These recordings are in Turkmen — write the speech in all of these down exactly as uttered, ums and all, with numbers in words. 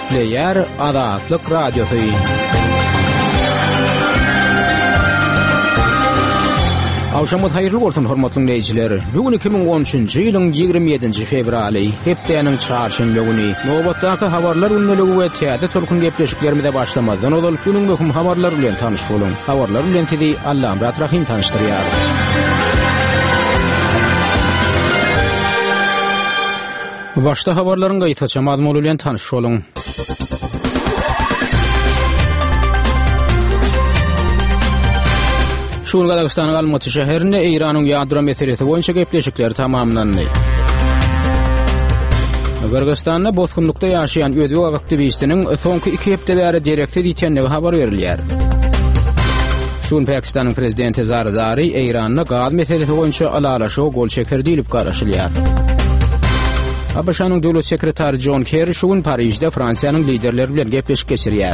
Player Azatlyk Radiosu. Awşamyz haýyrly bolsun hormatly dinleýijiler. Bugün iki bin on üçinji ýylyň ýigirme ýedinji fevraly, hepdeýanyň çarşamba güni. Nobatdaky habarlar ünlüligi we täze türkün gepleşiklerinde başlamadan ol günüň möhüm habarlary bilen tanyş bolun. Habarlar bilen tedi Allah Amrat Rahim tanışdyrýar. Başta habarlaryň gaýtaça mazmuny bilen tanyş bolun. Şuň Gazagystanyň Almaty şäherinde Iranyň ýadro meselesi boýunça gepleşikler tamamlandy. Gürgistanda bozgunlukda ýaşaýan özbek aktivistiniň soňky iki hepde bäri direkte diýenligi habar berilýär. Şuň Pakistanyň prezidenti Zardari Iranyň gaz meselesi boýunça alalaşy gol çeker diýilip garaşylýar. A B Ş'nyň döwlet sekretary John Kerry şuň Paryjda Fransiýanyň liderleri bilen gepleşik geçirýär.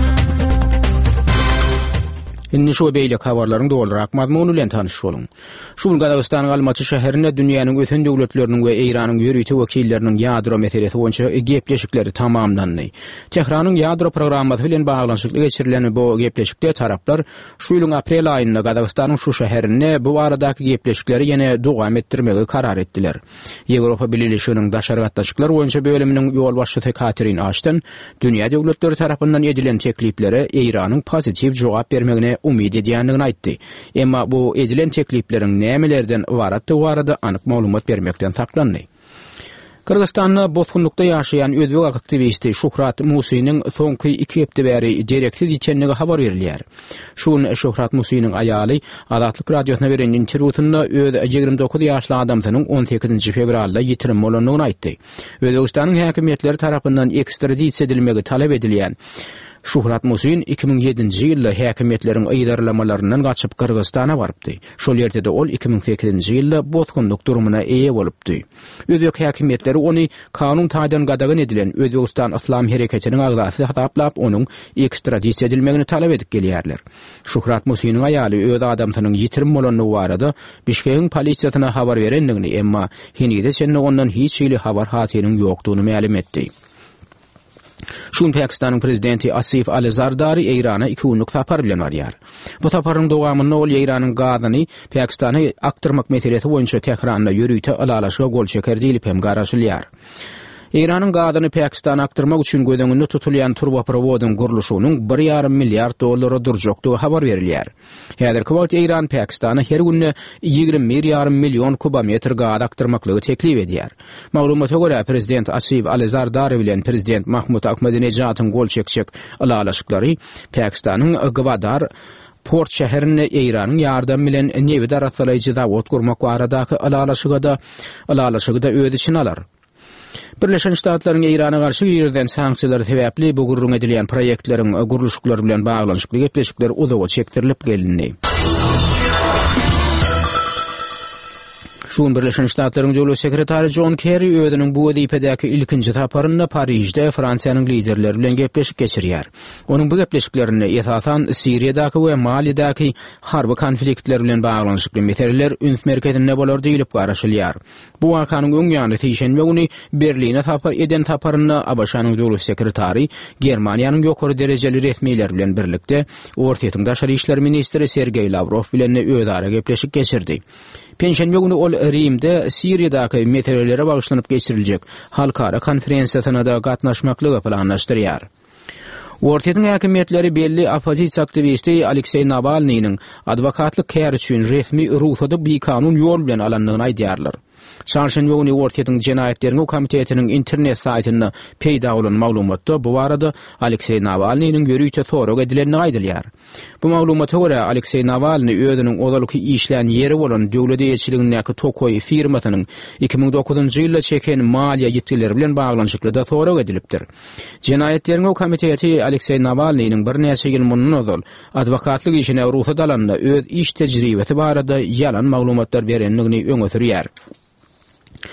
Inni şu beýlek habarlaryň dolarak mazmuny bilen tanyş bolun. Şuň Gazagystanyň Almaty şäherinde dünýäniň öten döwletleriniň we Iranyň ýörüýti wekilleriniň ýadro meselesi boýunça gepleşikleri tamamlandy. Tehranyň ýadro programmaty bilen baglanyşykly geçirilen bu gepleşikde taraplar şu ýylyň aprel aýynda Gazagystanyň şu şäherinde bu baradaky gepleşikleri ýene dowam etdirmegi karar etdiler. Ýewropa Birleşiginiň daşargatdaşyklar boýunça bölüminiň ýol başçysy Catherine Ashton dünýä döwletleri tarapyndan edilen tekliplere Iranyň pozitiw jogap bermegine umid edýändigini aýtdy. Emma bu edilen teklipleriň nämelerden ibaratdy barada anyk maglumat bermekden saklandy. Kırgızstanda bozgunlukda ýaşaýan özbek aktivisti Şuhrat Musynyň soňky iki hepde bäri direkte diýenligi habar berilýär. Şuň Şuhrat Musynyň aýaly Azatlyk radiosyna beren interwýusynda öz ýigirme dokuz ýaşly adamsynyň on sekizinji fevralda ýitirim bolandygyny aýtdy. Özbegistanyň häkimetleri tarapyndan ekstradisiýa edilmegi talap edilýän Şuhrat Musyn iki bin ýedinji ýylda häkimetleriň ýydarlamalaryndan gaçyp Kyrgyzstana barypdy. Şol ýerde ol iki bin sekizinji ýylda bozgunluk durumuna eýe bolupdy. Özbek häkimetleri ony kanun taýdan gadagan edilen Özbegistan Islam hereketiniň agzasy hataplap onuň ekstradisiýa edilmegini talap edip gelýärler. Şuhrat Musynyň aýaly öz adamsynyň ýitirim bolanlygy barada Bişkekiň polisiýasyna habar berendigini, emma henüde sende ondan hiç ýyly habar hatynyň ýokdugyny ma'lum etdi. Şuň Pakistanyň prezidenti Asif Ali Zardari Irana iki günlük sapar bilen barýar. Bu saparyň dowamynda ol Iranyň gazyny Pakistany aktyrmak meselesi boýunça Tehranda ýörüýte alalaşyga gol çeker diýilip hem garaşylýar. Iranyň gazyny Pakistana aktyrmak üçin gödeňinde tutulýan turboprowodyň gurulşynyň bir ýarym milliard dollara durjakdygy habar berilýär. Häzirki wagtda Iran Pakistana her günde ýigirme bir ýarym million kubometr gaz aktyrmaklygy teklip edýär. Maglumata görä prezident Asif Ali Zardari bilen prezident Mahmud Ahmadinejad'yň gol çekjek alalaşyklary Pakistanyň Gwadar Port şäherine Iranyň ýardam bilen newi daratsalaýjy zawod gurmak baradaky alalaşyga da alalaşygy da öz içine alar. Birleşen Ştatlaryň Irana garşy ýerden sanksiýalar sebäpli bu gurrun edilýän proýektleriň gurulşyklary bilen baglanyşykly gepleşikler uzağa çekdirilip gelindi. Şuň Birleşen Ştatlaryň döwlet sekretary John Kerry özüniň bu wezipedäki ilkinji taparyna Paryjda Fransiýanyň liderleri bilen gepleşik geçirýär. Onuň bu gepleşiklerini esasan Siriýadaky we Malidaky harby konfliktler bilen baglanyşykly meseleler üns merkezinde bolar diýilip garaşylýar. Bu wakanyň öň ýany Seýşenbe güni Berline tapar eden taparyna A B Ş'nyň döwlet sekretary Germaniýanyň ýokary derejeli resmiýetler bilen birlikde Ortaýa daşary işler ministri Sergey Lavrov bilen özara gepleşik geçirdi. Penşenbe günü ol Rimde Siriýadaky meselelere bagyşlanyp geçiriljek halkara konferensiýasyna da gatnaşmaklygy planlaşdyrýar. Ortaýa häkimetleri belli opozisiýa aktivisti Aleksey Navalnyň adwokatlyk kär üçin resmi ruhsady bir kanun ýol bilen alandygyny aýdýarlar. Çarşamba günü Ortaýa Jenaýetleri komitetiniň internet saýtyna peýda bolan maglumatda bu barada Aleksey Navalnyň ýörüýte sorag edilenini aýdylýar. Bu maglumata görä Aleksey Navalny özüniň ozalyky işlän ýeri bolan döwlet ýetçiligindäki Tokoy firmasynyň iki bin dokuzunji ýylda çeken maliýe ýetkileri bilen baglanyşykly da sorag edilipdir. Jenaýetleri komiteti Aleksey Navalnyň bir näçe ýyl mundan ozal adwokatlyk işine ruhsat alanda öz iş tejribesi barada ýalan maglumatlar berenligini öňe sürýär.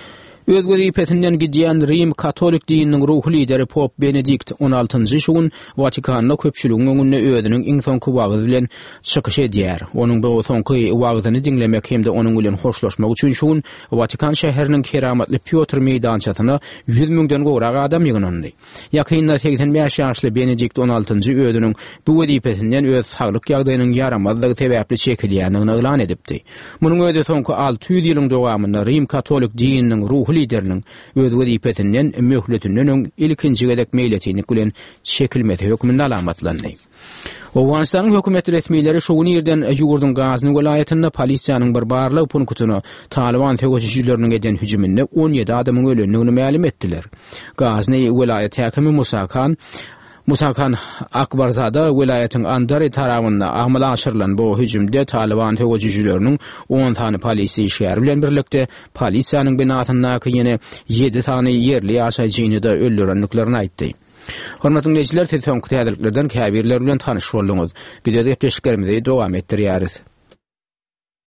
Öz wezipetinden gidýän Rim Katolik dininiň ruhy lideri Pop Benedikt on altynjy şugun Vatikanyna köpçüligiň öňünde özüniň iň soňky wagyzy bilen çykyş edýär. Onuň bu soňky wagyzyny dinlemek hemde onuň bilen hoşlaşmak üçin şugun Vatikan şäheriniň keramatly Piotr meýdançasyna yüz miňden gowrak adam ýygnandy. Ýakynda seksen beş ýaşly Benedikt on altynjy özüniň bu wezipetinden öz saglyk ýagdaýynyň yaramazlygy sebäpli çekilýändigini elan edipdi. Munyň öňünde soňky alty ýüz ýylyň dowamynda Rim Katolik dininiň ruhy lideriniň öz wezipetinden möhletinden öň ilkinji gedek meýletini bilen çekilmeti hökmünde alamatlandy. Owganistanyň hökümet resmiýetleri şu gün ýerden Ýugurdyň Gazny welaýatynda polisiýanyň bir barlyk punktuna Taliban terrorçylarynın eden hüjüminde on ýedi adamyň ölendigini ma'lum etdiler. Gazny welaýat häkimi Musa Khan Musa Khan Akbarzada welaýatyň Andary tarabynda amala aşyrylan bu hüjümde Taliban terrorçylarynyň on tane polisi şäher bilen birlikde polisiýanyň binasyndaky ýene ýedi tane ýerli ýaşaýjyny da öldürenliklerini aýtdy. Hormatly dinleýijiler, telefon täzeliklerden käbirler bilen tanyş bolduňyz. Biz de gepleşiklerimizi dowam etdirýäris.